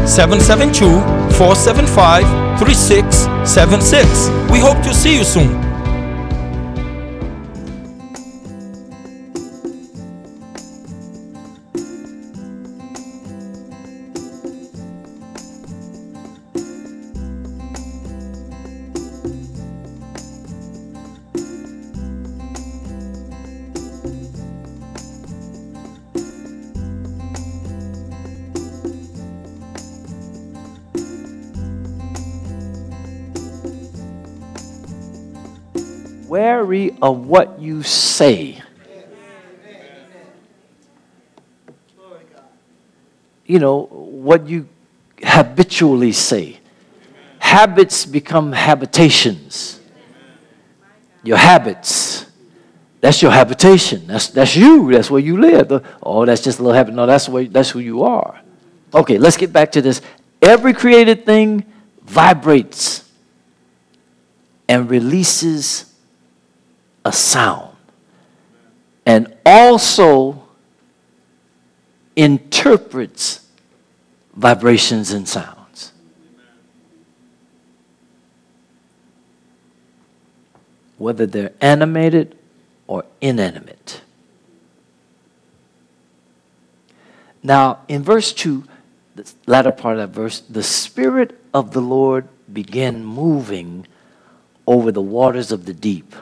772-475-3676. We hope to see you soon. Wary of what you say. You know, what you habitually say. Habits become habitations. Your habits. That's your habitation. That's you. That's where you live. Oh, that's just a little habit. No, that's who you are. Okay, let's get back to this. Every created thing vibrates and releases a sound, and also interprets vibrations and sounds. Whether they're animated or inanimate. Now, in verse 2, the latter part of that verse, the Spirit of the Lord began moving over the waters of the deep.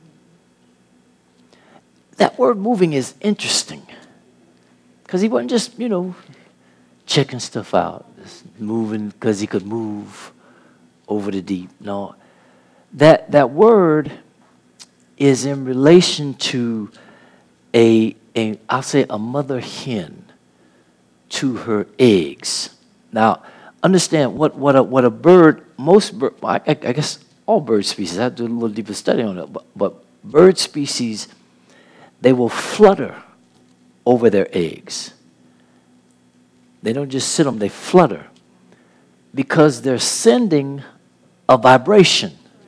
That word moving is interesting because he wasn't just, checking stuff out, just moving because he could move over the deep. No, that word is in relation to I'll say a mother hen to her eggs. Now, understand what a bird, I guess all bird species, I have to do a little deeper study on it, but bird species, they will flutter over their eggs. They don't just sit them, they flutter because they're sending a vibration.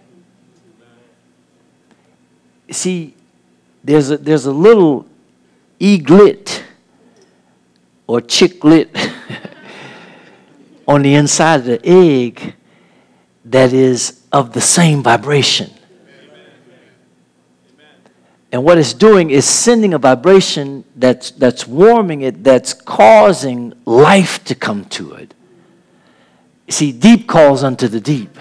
See, there's a little eaglet or chicklet on the inside of the egg that is of the same vibration. And what it's doing is sending a vibration that's warming it, that's causing life to come to it. See, deep calls unto the deep.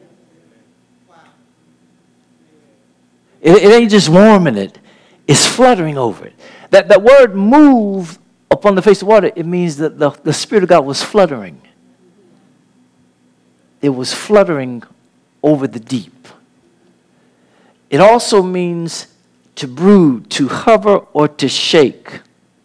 It ain't just warming it, it's fluttering over it. That word move upon the face of water, it means that the Spirit of God was fluttering. It was fluttering over the deep. It also means to brood, to hover, or to shake.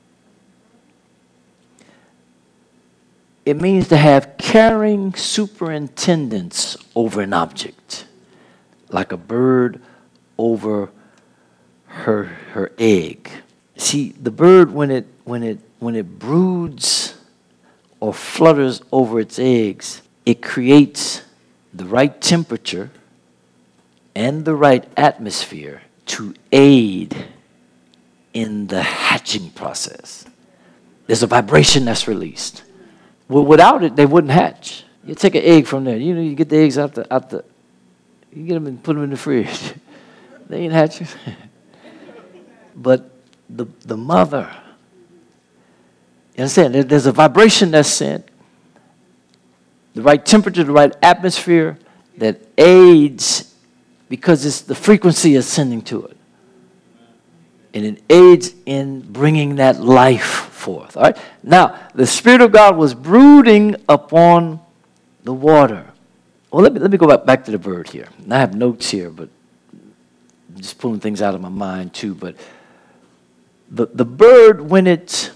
It means to have caring superintendence over an object, like a bird over her egg. See, the bird when it broods or flutters over its eggs, it creates the right temperature and the right atmosphere to aid in the hatching process. There's a vibration that's released. Well, without it, they wouldn't hatch. You take an egg from there. You get the eggs out the you get them and put them in the fridge. They ain't hatching. But the mother, you understand? There's a vibration that's sent, the right temperature, the right atmosphere that aids because it's the frequency is sending to it. And it aids in bringing that life forth. All right? Now, the Spirit of God was brooding upon the water. Well, let me go back to the bird here. And I have notes here, but I'm just pulling things out of my mind too. But the bird, when it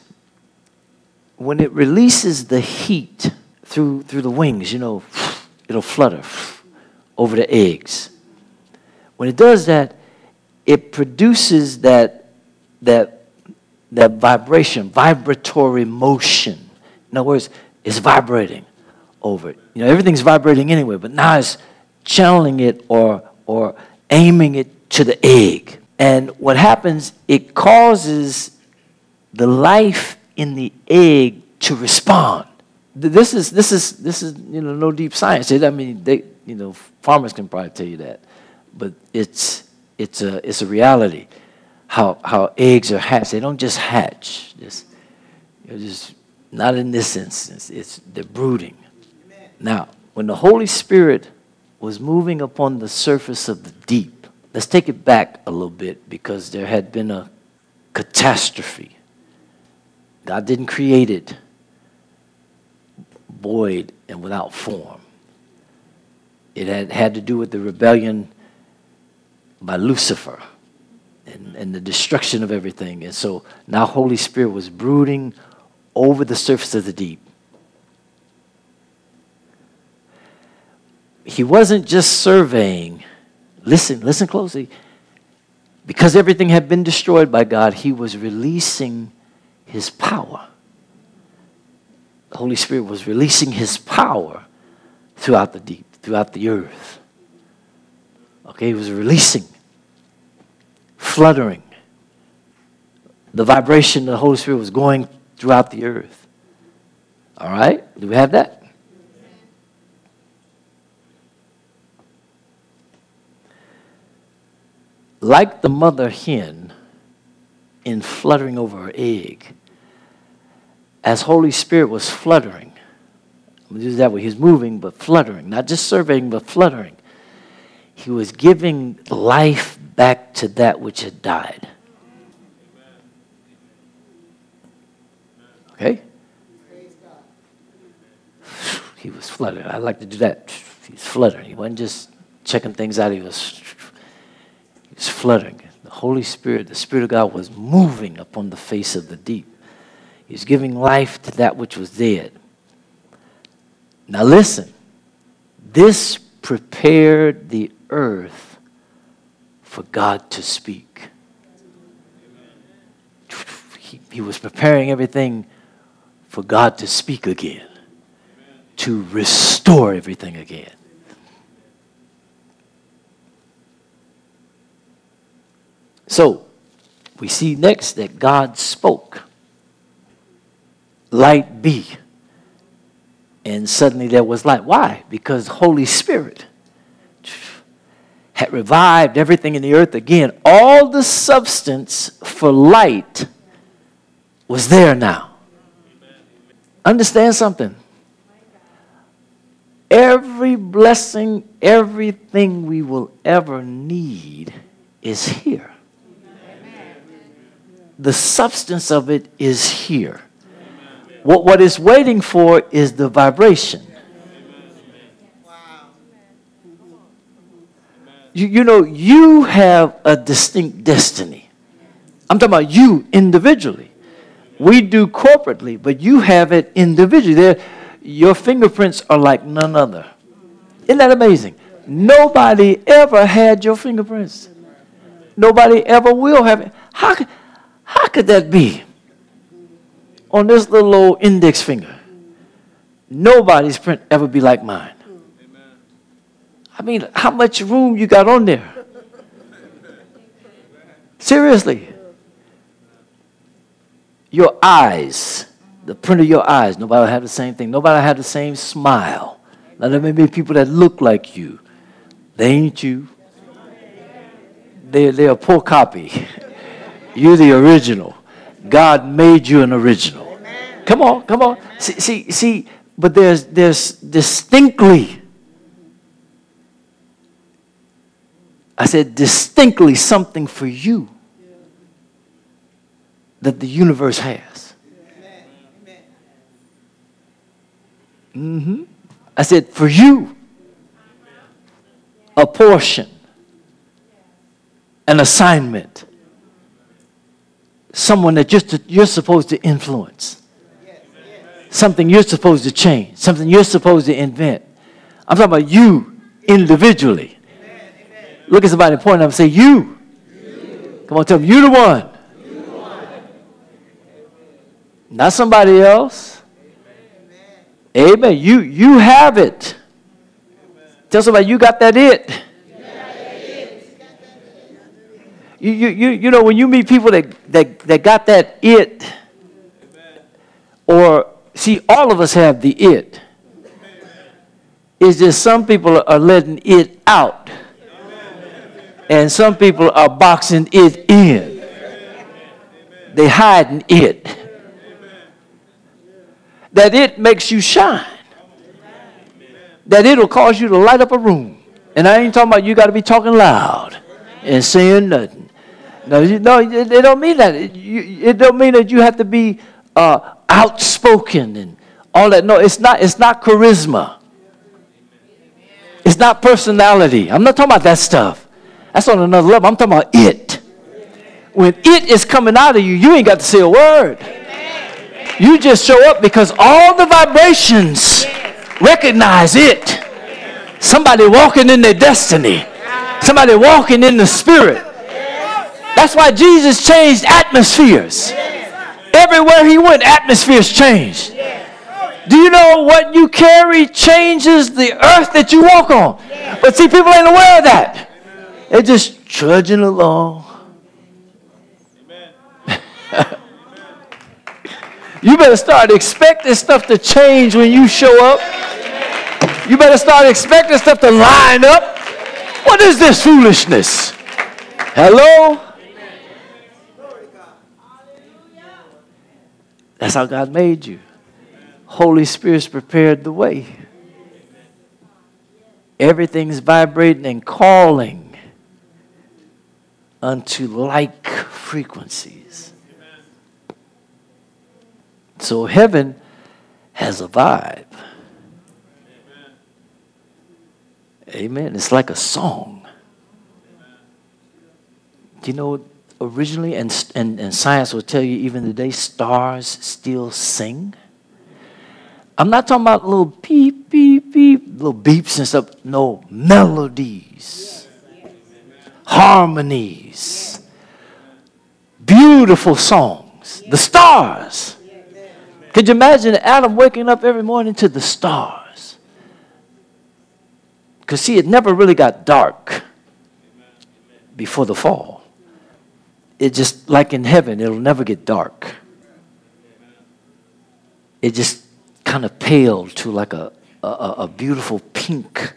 releases the heat through the wings, it'll flutter over the eggs. When it does that, it produces that vibration, vibratory motion. In other words, it's vibrating over it. Everything's vibrating anyway, but now it's channeling it or aiming it to the egg. And what happens, it causes the life in the egg to respond. This is no deep science. I mean, farmers can probably tell you that, but it's a reality. How eggs are hatched. They don't just hatch. Just not in this instance. They're brooding. Now, when the Holy Spirit was moving upon the surface of the deep, let's take it back a little bit, because there had been a catastrophe. God didn't create it void and without form. It had to do with the rebellion by Lucifer and the destruction of everything. And so now Holy Spirit was brooding over the surface of the deep. He wasn't just surveying. Listen closely. Because everything had been destroyed by God, he was releasing his power. The Holy Spirit was releasing his power throughout the deep, throughout the earth. Okay, he was releasing, fluttering. The vibration of the Holy Spirit was going throughout the earth. All right, do we have that? Like the mother hen in fluttering over her egg, as Holy Spirit was fluttering, I'm going to use that way, he was moving but fluttering, not just surveying but fluttering. He was giving life back to that which had died. Okay? He was fluttering. I like to do that. He's fluttering. He wasn't just checking things out. He was fluttering. The Holy Spirit, the Spirit of God was moving upon the face of the deep. He was giving life to that which was dead. Now listen, this prepared the earth for God to speak. He was preparing everything for God to speak again, to restore everything again. So, we see next that God spoke, light be. And suddenly there was light. Why? Because Holy Spirit had revived everything in the earth again. All the substance for light was there now. Understand something. Every blessing, everything we will ever need is here. The substance of it is here. What it's waiting for is the vibration. You have a distinct destiny. I'm talking about you individually. We do corporately, but you have it individually. Your fingerprints are like none other. Isn't that amazing? Nobody ever had your fingerprints. Nobody ever will have it. How could that be? On this little old index finger, nobody's print ever be like mine. I mean, how much room you got on there? Seriously. Your eyes, the print of your eyes, nobody will have the same thing. Nobody will have the same smile. Now, there may be people that look like you. They ain't you. They're a poor copy. You're the original. God made you an original. Come on. See, but there's distinctly, I said distinctly something for you that the universe has. I said for you, a portion, an assignment. Someone that you're supposed to influence. Something you're supposed to change. Something you're supposed to invent. I'm talking about you individually. Look at somebody and point at them and say, you. Come on, tell them, you the one. Not somebody else. Amen. You have it. Tell somebody you got that it. You know, when you meet people that got that it, or See, all of us have the it. It's just some people are letting it out. And some people are boxing it in. They hiding it. That it makes you shine. That it'll cause you to light up a room. And I ain't talking about you got to be talking loud and saying nothing. No, it don't mean that. It don't mean that you have to be outspoken and all that. No, it's not charisma. It's not personality. I'm not talking about that stuff. That's on another level. I'm talking about it. When it is coming out of you, you ain't got to say a word. You just show up because all the vibrations recognize it. Somebody walking in their destiny. Somebody walking in the spirit. That's why Jesus changed atmospheres. Everywhere he went, atmospheres changed. Do you know what you carry changes the earth that you walk on? But see, people ain't aware of that. They're just trudging along. You better start expecting stuff to change when you show up. You better start expecting stuff to line up. What is this foolishness? Hello? That's how God made you. Holy Spirit's prepared the way. Everything's vibrating and calling unto like frequencies. So heaven has a vibe. Amen. It's like a song. Do you know, originally, and science will tell you even today, stars still sing. I'm not talking about little beep, beep, beep, little beeps and stuff. No, melodies, harmonies, beautiful songs. The stars. Could you imagine Adam waking up every morning to the stars? Because see, it never really got dark before the fall. It just, like in heaven, it'll never get dark. It just kind of paled to like a beautiful pink.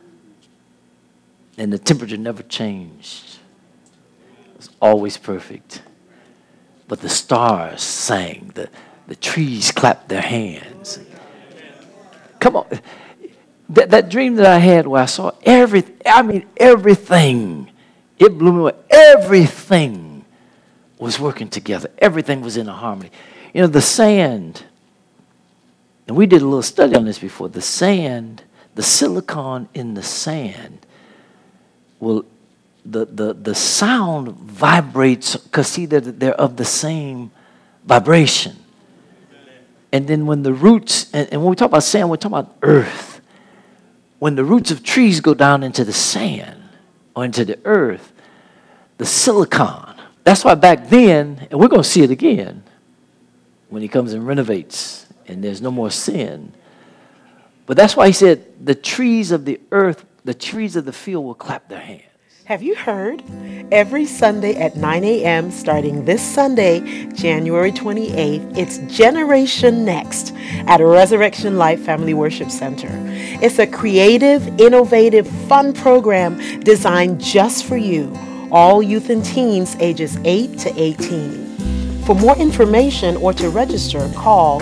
And the temperature never changed. It was always perfect. But the stars sang. The trees clapped their hands. Come on. That dream that I had where I saw everything. It blew me away. Everything was working together. Everything was in a harmony. You know, the sand, and we did a little study on this before, the sand, the silicon in the sand, the sound vibrates because see that they're of the same vibration. And then when the roots, and when we talk about sand, we're talking about earth. When the roots of trees go down into the sand or into the earth, the silicon, that's why back then, and we're going to see it again when he comes and renovates and there's no more sin. But that's why he said the trees of the earth, the trees of the field will clap their hands. Have you heard? Every Sunday at 9 a.m. starting this Sunday, January 28th, it's Generation Next at Resurrection Life Family Worship Center. It's a creative, innovative, fun program designed just for you, all youth and teens ages 8 to 18. For more information or to register, call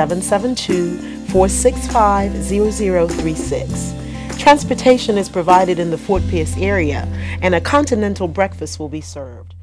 772-465-0036. Transportation is provided in the Fort Pierce area, and a continental breakfast will be served.